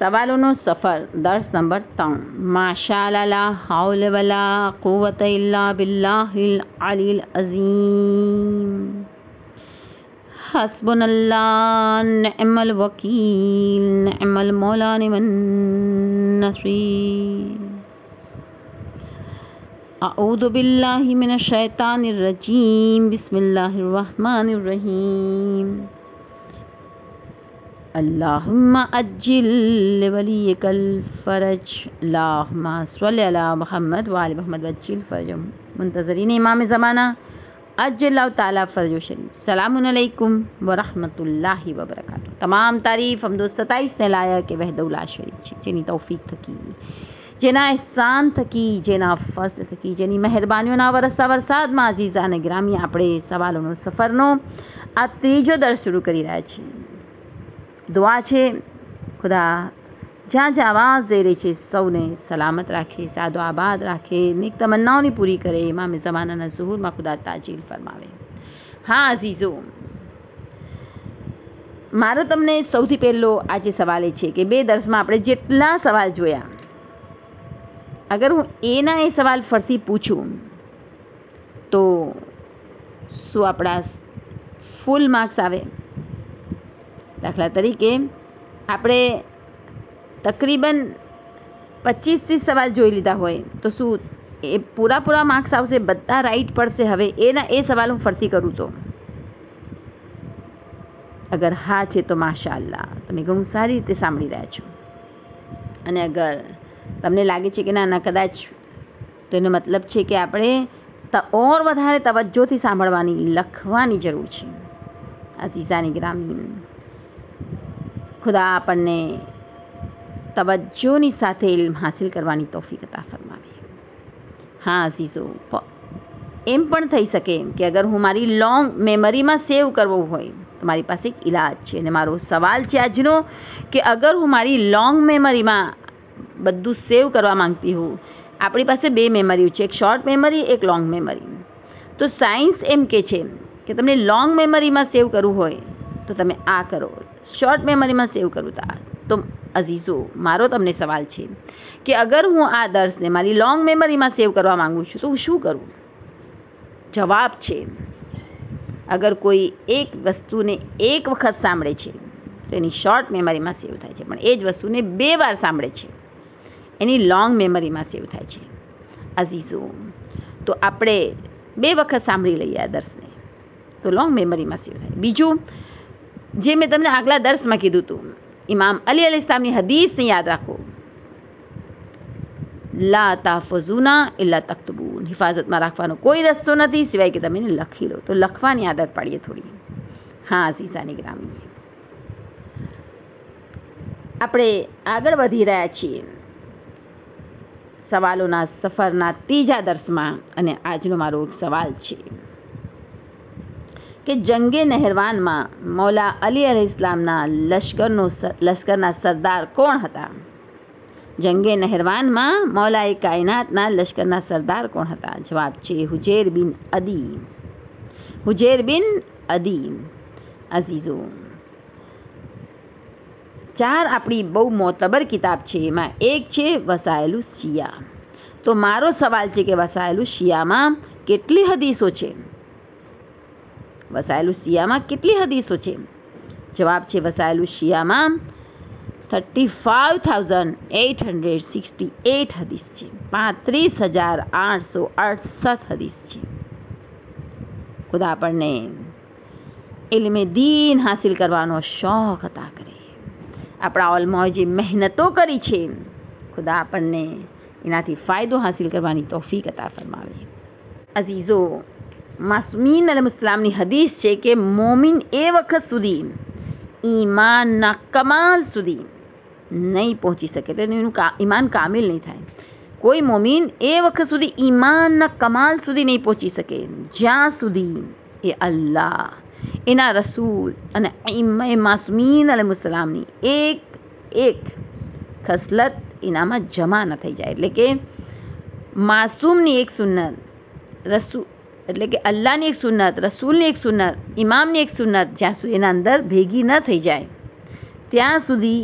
સવાલોનો સફર દર્સ નંબર 3 માશાઅલ્લાહ લા હૌલ વલા કુવત ઇલ્લા બિલ્લાહિલ અલીલ અઝીમ હસ્બુનલ્લાહ નિઅમલ વકીલ નિઅમલ મૌલા નિમન નસીર અઉઝુ બિલ્લાહિ મિનશ શૈતાનિર રજીમ બિસ્મિલ્લાહિર રહમાનિર રહીમ अल्लाहुम्मा अज्जिल वलियकल फ़रज अल्लाहुम्मा सल्लि अला मुहम्मद व आलि मुहम्मद वज्जिल फ़रजम मुंतज़रीन इमाम ज़माना अज्जल्लाहु ताला फ़रजो शरीफ सलामुन अलैकुम व रहमतुल्लाहि व बरकातुहू। तमाम तारीफ़ हमदो सताईस ने लायक के वहदहुल्ला शरीफ છે, જેની તૌફીક થકી, જેના એહસાન થકી, જેના ફઝલ થકી, જેની મહેરબાનીઓના વરસતા વરસાદમાં અઝીઝા અને ગ્રામી આપણે સવાલોનો સફરનો આ ત્રીજો દર્સ શરૂ કરી રહ્યા છીએ। दुआ है खुदा जहाँ जहाँ आवाज़ दे रही है सौने सलामत राखे, सादो आबाद राखे, नेक तमन्नाओं पूरी करे, इमाम ज़माना ज़हूर में खुदा ताजील फरमावे। हाँ अजीज़ो, मारो तमने सौथी पहलो आज सवाल है कि बे दर्स में आपणे जेटला सवाल जोया, अगर हूँ एना ए सवाल फरती पूछूँ तो शू आपड़ा फूल मार्क्स आवे। दाखला तरीके આપણે તકરીબન 25-30 સવાલ જોઈ લીધા હોય તો શું એ પૂરા માર્ક્સ આવશે? બધા રાઈટ પડશે? હવે એના એ સવાલ હું ફરતી કરું તો અગર હા છે તો માશાઅલ્લાહ તમે ઘણું સારી રીતે સાંભળી રહ્યા છો, અને અગર તમને લાગે છે કે ના કદાચ તો એનો મતલબ છે કે આપણે ઓર વધારે તવજ્જોથી સાંભળવાની, લખવાની જરૂર છે। અઝીઝાની ગ્રામીણ खुदा आपने तवज्जोनी साथे इल्म हासिल करवानी तौफीक अता फरमावे। हाँ अजीज़ो, एम पण थई सके कि अगर हूँ मारी लॉन्ग मेमरी में सेव करवो होय तो मारी पास एक इलाज है। अने मारो सवाल है आजनो कि अगर हूँ मारी लॉन्ग मेमरी में बधुं सेव करवा मांगती हूँ, आपणी पासे बे मेमरी है, एक शॉर्ट मेमरी एक लॉन्ग मेमरी। तो साइंस एम के छे कि तमने लॉन्ग मेमरी में सेव करवू होय तो तमे आ करो, शॉर्ट मेमरी में सेव करूँ तो अजीज़ो मारो तमने सवाल है कि अगर हूँ आ दर्स ने मारी लॉन्ग मेमरी में सेव करवा मांगू छूँ तो हूँ शू करूँ? जवाब है अगर कोई एक वस्तु ने एक वखत सांभळे छे तो एनी शॉर्ट मेमरी में सेव थाय छे, पण ए ज वस्तु ने 2 वार सांभळे छे एनी लॉन्ग मेमरी में सेव थाय छे। अजीज़ो तो आपणे 2 वखत सांभળી लईए आ दर्स ने तो लॉन्ग मेमरी में सेव थाय। बीजू जे मैं तमने आगला दर्स में कीधुं हतुं, इमाम अली अलैहिस्सलाम नी हदीस ने याद राखो, ला ताफुज़ूना इल्ला तक्तबून, हिफाजत में राखवानो कोई रस्तो नहीं सिवाय कि तमे लखी लो। तो लखवानी आदत पाड़ीए थोड़ी। हाँ अज़ीज़ानी ग्रामी, आपणे आगळ वधी रह्या छीए सवालोना सफरना तीजा दर्स में, अने आजनो मारो एक सवाल छे कि जंगे नहरवान में मौला अली अलैहिस्सलामना लश्करना सरदार कोण हता? जंगे नहरवान में मौला कायनातना लश्करना सरदार कोण हता? जवाब है हुजैर बिन अदी। हुजैर बिन अदी। अजीज़ो 4 आपणी बहु मोतबर किताब है, एमां एक है वसाइलुस शिया। तो मारो सवाल है कि वसाइलुस शिया में केटली हदीसों है? वसाइलुस शिया में कितनी हदीसों है? जवाब है वसाइलुस शिया में 35,868 हदीस है, 35,868 हदीस है। खुदा आपने इल्मे दीन हासिल करवानो शौक अता करे। अपना ओलमाओ जे मेहनतों करी छे खुदा आपने एनाथी फायदो हासिल करवानी तौफीक अता फरमावे। अजीज़ो मासूमीन अलैहिस्सलामनी हदीस है कि मोमिन ए वखत सुधी ईमानना कमाल सुधी नहीं पहुँची सके, तो ईमान कामिल नहीं थाय। कोई मोमिन ए वखत सुधी ईमानना कमाल सुधी नहीं पहुँची सके ज्यां सुधी ए अल्लाह, एना रसूल अने इमाम मासूमीन अलैहिस्सलामनी एक एक खसलत एनामां जमा न थई जाए। एटले के मासूमनी एक सुन्नत, रसूल એટલે કે અલ્લાહની એક સુન્નત, રસૂલની એક સુન્નત, ઇમામની એક સુન્નત જ્યાં સુધી એના અંદર ભેગી ન થઈ જાય ત્યાં સુધી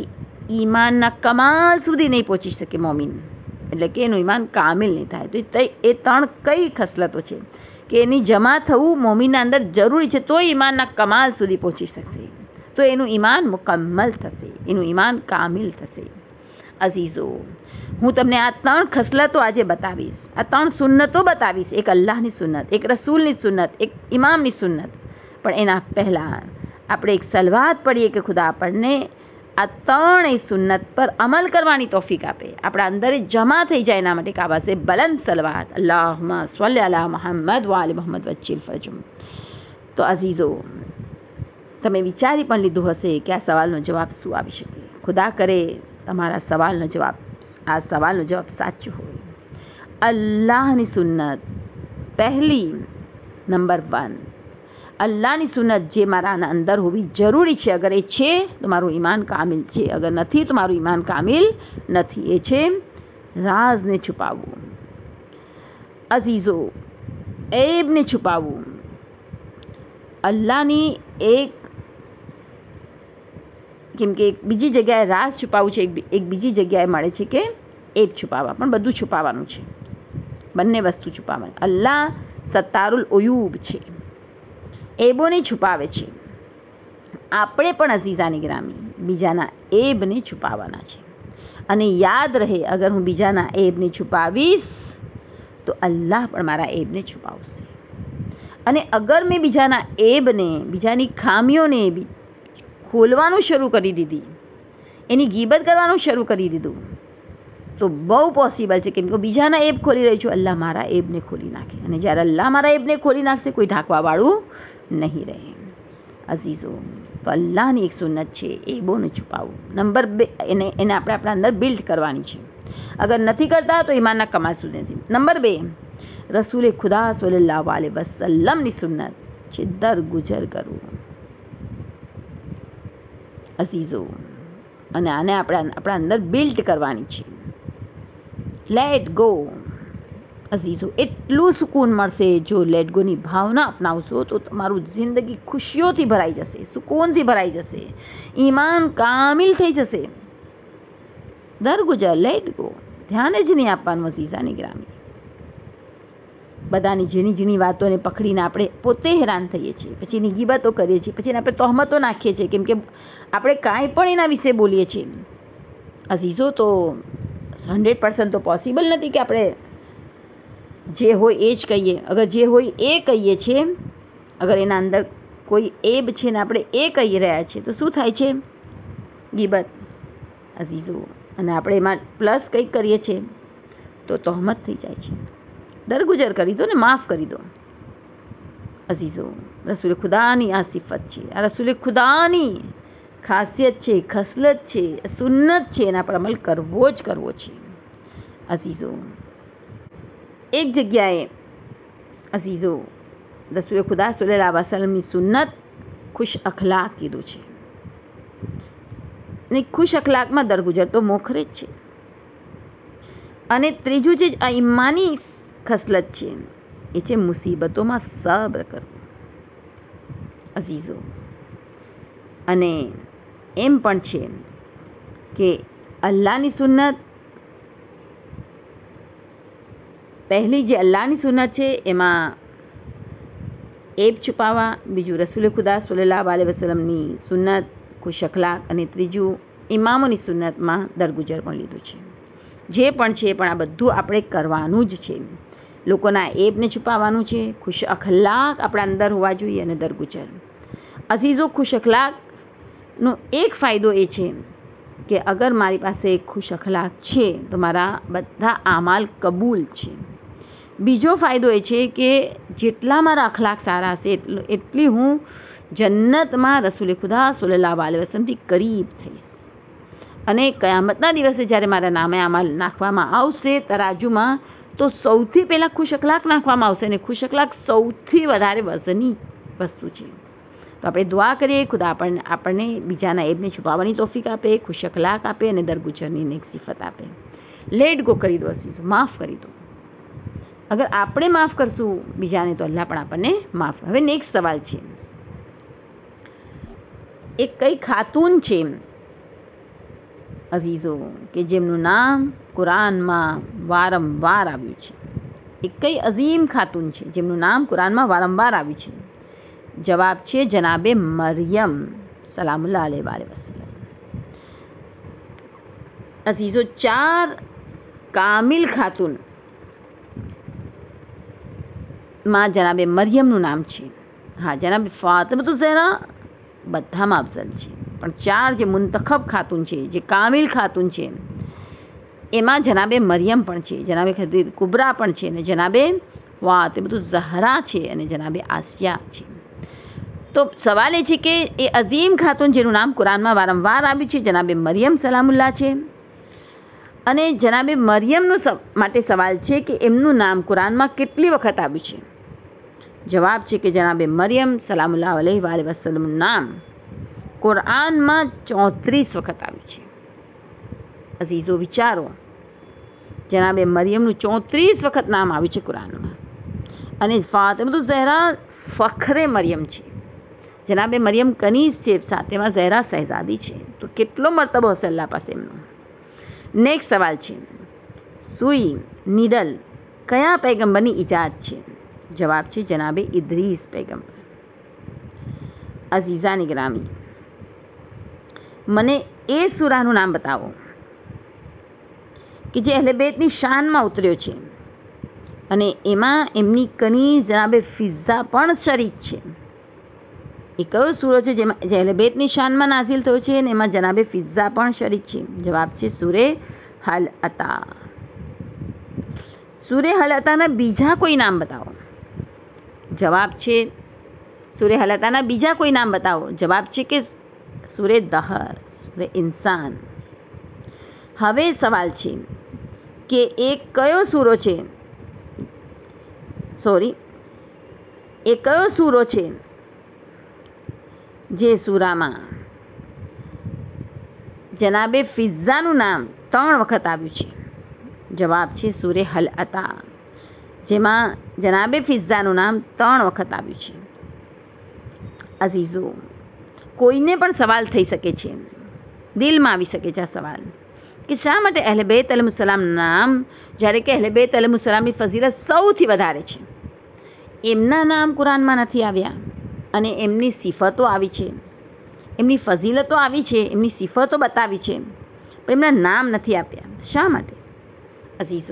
ઈમાનના કમાલ સુધી નહીં પહોંચી શકે મોમીન, એટલે કે એનું ઈમાન કામિલ નહીં થાય. તો એ 3 કઈ ખસલતો છે કે એની જમા થવું મોમીનના અંદર જરૂરી છે, તો ઈમાનના કમાલ સુધી પહોંચી શકશે, તો એનું ઈમાન મુકમ્મલ થશે, એનું ઈમાન કામિલ થશે. અઝીઝો, હું તમને આ 3 ખસલતો આજે બતાવીશ, આ 3 સુન્નતો બતાવીશ. એક અલ્લાહની સુન્નત, એક રસૂલની સુન્નત, એક ઇમામની સુન્નત. પણ એના પહેલાં આપણે એક સલવાત પડીએ કે ખુદા આપણને આ 3 સુન્નત પર અમલ કરવાની તૌફીક આપે, આપણા અંદર જમા થઈ જાય. એના માટે કાબા સે બલંદ સલવાત, અલ્લાહુમ્મા સલ્લી અલા મુહમ્મદ વ આલી મુહમ્મદ વચ્ચિલ ફરજુમ. તો અઝીઝો, તમે વિચારી પણ લીધું હશે કે આ સવાલનો જવાબ શું આવી શકે. ખુદા કરે તમારા સવાલનો જવાબ સાચો હોય. અલ્લાહની સુન્નત પહેલી, નંબર 1, અલ્લાહની સુન્નત જે મારા અંદર હોવી જરૂરી છે. અગર એ છે તો મારું ઈમાન કામિલ છે, અગર નથી તો મારું ઈમાન કામિલ નથી. એ છે રાઝને છુપાવવું. અઝીઝો, એબને છુપાવવું. અલ્લાહની કેમ કે એક બીજી જગ્યાએ રાઝ છુપાવવું છે, એક બીજી જગ્યાએ મળે છે કે એબ છુપાવવા. પણ બધું છુપાવવાનું છે, બંને વસ્તુ છુપાવવાની. અલ્લાહ સત્તારુલ ઉયુબ છે, એબોને છુપાવે છે. આપણે પણ અઝીઝાની ગ્રામી બીજાના એબને છુપાવવાના છે. અને યાદ રહે, અગર હું બીજાના એબને છુપાવીશ તો અલ્લાહ પણ મારા એબને છુપાવશે. અને અગર મેં બીજાના એબને, બીજાની ખામીઓને ખોલવાનું શરૂ કરી દીધી, એની ગીબત કરવાનું શરૂ કરી દીધું, તો બહુ પોસિબલ છે, કેમ કે બીજાના એબ ખોલી રહી છું, અલ્લાહ મારા એબને ખોલી નાખે. અને જ્યારે અલ્લાહ મારા એબને ખોલી નાખશે, કોઈ ઢાંકવાવાળું નહીં રહે. અઝીઝો, તો અલ્લાહની એક સુન્નત છે એબોને છુપાવવું. નંબર 2, એને આપણે આપણા અંદર બિલ્ડ કરવાની છે. અગર નથી કરતા તો ઈમાનના કમાલ સુધી નથી. નંબર 2, રસૂલે ખુદા સલ્લલ્લાહુ અલૈહિ વસલ્લમની સુન્નત છે દરગુજર કરવું. અઝીઝો, અને આને આપણે આપણા અંદર બિલ્ડ કરવાની છે. Let go. અઝીઝો, એટલું સુકૂન મળશે જો લેટ ગોની ભાવના અપનાવશો તો તમારું જિંદગી ખુશીઓથી ભરાઈ જશે, સુકૂનથી ભરાઈ જશે, ઈમાન કામિલ થઈ જશે. દરગુજર, લેટ ગો, ધ્યાન જ નહીં આપવાનું. અઝીઝાની ગ્રામી, બધાની ઝીણી ઝીણી વાતોને પકડીને આપણે પોતે હેરાન થઈએ છીએ, પછી એની ગીબતો કરીએ છીએ, પછી આપણે તહોમતો નાખીએ છીએ, કેમ કે આપણે કાંઈ પણ એના વિશે બોલીએ છીએ. અઝીઝો, તો 100% તો પોસિબલ નથી કે આપણે જે હોય એ જ કહીએ. અગર જે હોય એ કહીએ છીએ, અગર એના અંદર કોઈ એબ છે ને આપણે એ કહી રહ્યા છીએ, તો શું થાય છે? ગીબત. અઝીઝો, અને આપણે એમાં પ્લસ કંઈક કરીએ છીએ તો તહોમત થઈ જાય છે. દરગુજર કરી દો ને, માફ કરી દો. અઝીઝો, રસૂલ ખુદાની આ સિફત છે, આ રસૂલ ખુદાની ખાસિયત છે, ખસલત છે, સુન્નત છે, એના પર અમલ કરવો જ કરવો છે. અઝીઝો, એક જગ્યાએ અઝીઝો રસૂલ ખુદા સલ્લલ્લાહુ અલૈહિ વસલ્લમની સુન્નત ખુશ અખલાક કીધું છે. ને ખુશ અખલાકમાં દરગુજર તો મોખરે જ છે. અને ત્રીજું જે આ ઈમાની ખસલત છે એ છે મુસીબતોમાં સબ્ર કરવું. અઝીઝો, અને એમ પણ છે કે અલ્લાહની સુન્નત, પહેલી જે અલ્લાહની સુન્નત છે એમાં એબ છુપાવવા, બીજું રસૂલ ખુદા સલ્લલ્લાહુ અલૈહિ વસલ્લમની સુન્નત ખુશ અખલાક, અને ત્રીજું ઇમામોની સુન્નતમાં દરગુજર પણ લીધું છે. જે પણ છે પણ આ બધું આપણે કરવાનું જ છે. લોકોના એબને છુપાવવાનું છે, ખુશ અખલાક આપણા અંદર હોવા જોઈએ, અને દરગુજર. અઝીઝો, ખુશ અખલાકનો એક ફાયદો એ છે કે અગર મારી પાસે ખુશ અખલાક છે તો મારા બધા આમાલ કબૂલ છે. બીજો ફાયદો એ છે કે જેટલા મારા અખલાક સારા હશે એટલી હું જન્નતમાં રસૂલ ખુદા સલ્લલ્લાહુ અલૈહિ વસલ્લમથી કરીબ થઈશ. અને કયામતના દિવસે જ્યારે મારા નામે આમાલ નાખવામાં આવશે તરાજુમાં, તો સૌથી પહેલાં ખુશ અખલાક નાખવામાં આવશે, અને ખુશ અખલાક સૌથી વધારે વજની વસ્તુ છે. તો આપણે દુઆ કરીએ, ખુદા આપણને બીજાના એબને છુપાવવાની તૌફીક આપે, ખુશ અખલાક આપે, અને દરગુજરની નેક સિફત આપે. લેટ ગો કરી દો અઝીઝો, માફ કરી દો. અગર આપણે માફ કરશું બીજાને તો અલ્લાહ પણ આપણને માફ. હવે નેક્સ્ટ સવાલ છે, એક કઈ ખાતુન છે અઝીઝો કે જેમનું નામ કુરાનમાં વારંવાર આવ્યું છે. એ કઈ અઝીમ ખાતુન છે જેમનું નામ કુરાનમાં વારંવાર આવ્યું છે? જવાબ છે જનાબે મરિયમ સલામુલ્લાહ અલૈહા વસલ્લમ. અઝીઝો 4 કામિલ ખાતુન માં જનાબે મરિયમનું નામ છે. હા, જનાબે ફાતિમા ઝહરા બધામાં અફઝલ છે, પણ 4 જે મુંતખબ ખાતુન છે, જે કામિલ ખાતુન છે, એમાં જનાબે મરિયમ પણ છે, જનાબે ખદીજ કુબરા પણ છે, અને જનાબે ફાતિમા ઝહરા છે, અને જનાબે આસિયા છે. તો સવાલ એ છે કે એ અઝીમ ખાતુન જેનું નામ કુરાનમાં વારંવાર આવ્યું છે જનાબે મરિયમ સલામુલ્લાહ છે, અને જનાબે મરિયમનું માટે સવાલ છે કે એમનું નામ કુરાનમાં કેટલી વખત આવ્યું છે? જવાબ છે કે જનાબે મરિયમ સલામુલ્લાહ અલૈહી વસલ્લમનું નામ કુરાનમાં 34 વખત આવ્યું છે. અઝીઝો વિચારો, જનાબે મરિયમનું 34 વખત નામ આવ્યું છે કુરાનમાં, અને ફાતિમા ઝહરા ફખરે મરિયમ છે. જનાબે મરિયમ કનીઝ છે, ફાતિમા ઝહરા શહેઝાદી છે. તો કેટલો મર્તબો હશે અલ્લાહ પાસે એમનો. નેક્સ્ટ સવાલ છે, સુઈ નીડલ કયા પૈગંબરની ઈજાદ છે? જવાબ છે જનાબે ઇદ્રીસ પૈગંબર. અઝીઝાની ગ્રામી, મને એ સૂરાનું નામ બતાવો કે જે અહલે બેતની શાનમાં ઉતર્યો છે અને એમાં એમની કનીઝ જનાબે ફિઝા પણ શરીક છે. એ કયો સૂરો છે જેમાં જે અહલે બેતની શાનમાં નાઝિલ થયો છે અને એમાં જનાબે ફિઝા પણ શરીક છે? જવાબ છે સૂરે હલ અતા. સૂરે હલ અતાના બીજા કોઈ નામ બતાવો. જવાબ છે સૂરે હલ અતાના બીજા કોઈ નામ બતાવો. જવાબ છે કે સૂરે દહર, સૂરે ઇન્સાન. હવે સવાલ છે કે એ કયો સૂરો છે, એ કયો સૂરો છે જે સૂરામાં જનાબે ફિઝાનું નામ 3 વખત આવ્યું છે? જવાબ છે સૂરે હલ અતા, જેમાં જનાબે ફિઝાનું નામ 3 વખત આવ્યું છે. અઝીઝો, કોઈને પણ સવાલ થઈ શકે છે, દિલમાં આવી શકે છે આ સવાલ કે શા માટે અહલે બેત અલૈહિસ્સલામનું નામ, જ્યારે કે અહલે બેત અલૈહિસ્સલામની ફઝીલત સૌથી વધારે છે, એમના નામ કુરાનમાં નથી આવ્યા, અને એમની સિફતો આવી છે, એમની ફઝીલતો આવી છે, એમની સિફતો બતાવી છે, પણ એમના નામ નથી આપ્યા. શા માટે? અઝીઝો,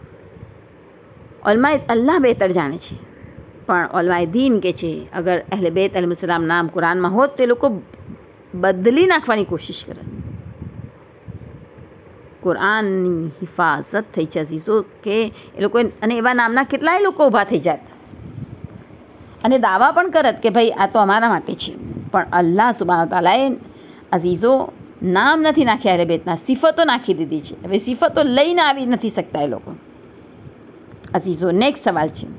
ઉલમાએ અલ્લાહ બહેતર જાણે છે, પણ ઉલમાએ દીન કે છે અગર અહલે બેત અલૈહિસ્સલામ નામ કુરાનમાં હોત તે લોકો બદલી નાખવાની કોશિશ કરે. કુરાનની હિફાજત થઈ છે અઝીઝો, કે એ લોકો, અને એવા નામના કેટલાય લોકો ઊભા થઈ જાત અને દાવા પણ કરત કે ભાઈ આ તો અમારા માટે છે, પણ અલ્લાહ સુબ્હાનહુ તઆલાએ અઝીઝો નામ નથી નાખ્યા અહલે બેતના, સિફતો નાખી દીધી છે. હવે સિફતો લઈને આવી નથી શકતા એ લોકો. અઝીઝો, નેક્સ્ટ સવાલ છે,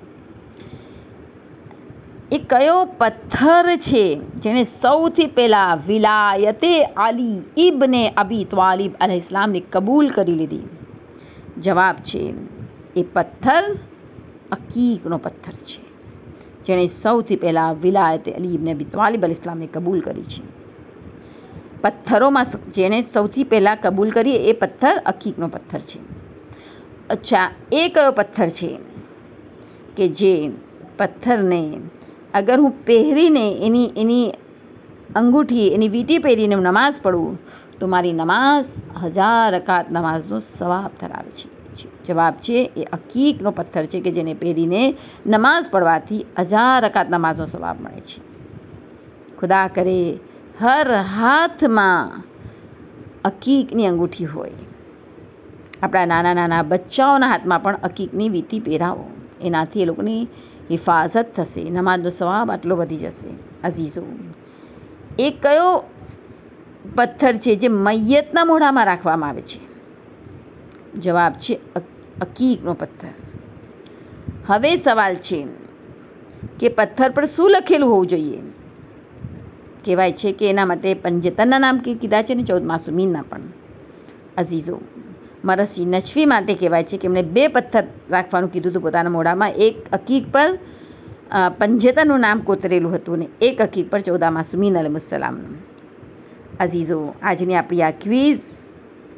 એ કયો પથ્થર છે જેને સૌથી પહેલા વિલાયતે અલી ઇબ્ને અબી ત્વાલિબ અલૈહિસ્સલામને કબૂલ કરી લીધી? જવાબ છે એ પથ્થર અકીકનો પથ્થર છે, જેણે સૌથી પહેલા વિલાયતે અલી ઇબ્ને અબી ત્વાલિબ અલૈહિસ્સલામને કબૂલ કરી છે. પથ્થરોમાં જેણે સૌથી પહેલા કબૂલ કરી એ પથ્થર અકીકનો પથ્થર છે. અચ્છા, એ કયો પથ્થર છે કે જે પથ્થરને અગર હું પહેરીને એની અંગૂઠી, એની વીંટી પહેરીને હું નમાઝ પઢું તો મારી નમાઝ 1000 રકાત નમાઝનો સવાબ ધરાવે છે? જવાબ છે એ અકીકનો પથ્થર છે કે જેને પહેરીને નમાઝ પઢવાથી 1000 રકાત નમાઝનો સવાબ મળે છે. ખુદા કરે હર હાથમાં અકીકની અંગૂઠી હોય. આપણા નાના નાના બચ્ચાઓના હાથમાં પણ અકીકની વીંટી પહેરાવો, એનાથી એ લોકોની હિફાજત થશે, નમાઝનો સવાબ આટલો વધી જશે. અઝીઝો, એ કયો પથ્થર છે જે મૈયતના મોઢામાં રાખવામાં આવે છે? જવાબ છે અકીકનો પથ્થર. હવે સવાલ છે કે પથ્થર પર શું લખેલું હોવું જોઈએ? કહેવાય છે કે એના માટે પંજતનના નામ કીધા છે ને 14 માસુમીનના પણ. અઝીઝો, મરસી નચવી માટે કહેવાય છે કે એમણે 2 પથ્થર રાખવાનું કીધું હતું પોતાના મોઢામાં. એક અકીક પર પંજતનનું નામ કોતરેલું હતું ને એક અકીક પર 14 માસુમીન અલૈહિસ્સલામનું. અઝીઝો, આજની આપણી આ ક્વિઝ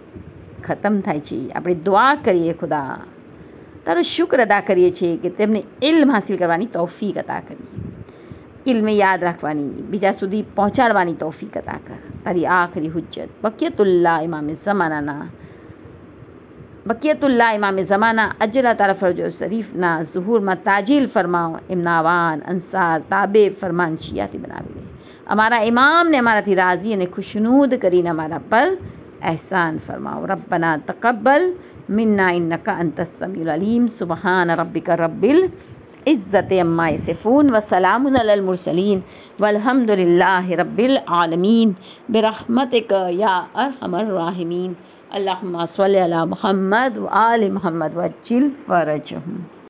ખતમ થાય છે. આપણે દુઆ કરીએ, ખુદા તારો શુક્ર અદા કરીએ છીએ કે તેમને ઇલ્મ હાસિલ કરવાની તૌફીક અતા કરી, ઇલ્મ યાદ રાખવાની, બીજા સુધી પહોંચાડવાની તૌફીક અતા કર. તારી આખરી હુજ્જત બકિયતુલ્લાહ ઇમામે ઝમાના અજલા તારા ફરજો શરીફના ઝુહુરમાં તાજીલ ફરમાવો. એમના વાન અંસાર તાબે ફરમાન શિયાથી બનાવી લે. અમારા ઇમામને અમારાથી રાજી અને ખુશનૂદ કરીને અમારા પર એહસાન ફરમાવો. રબ્બના તકબ્બલ મિન્ના ઇન્નકા અંતસ સમીઉલ અલીમ. સુબહાન રબ્બિકા રબ્બિલ इज़्ज़त अम्मा यसिफ़ून व सलामुन अलल मुरसलीन वल्हम्दुलिल्लाहि रब्बिल आलमीन बिरहमतिक या अरहमर राहिमीन. अल्लाहुम्मा सल्लि अला मुहम्मद व आलि मुहम्मद वज्जिल फ़रजहुम.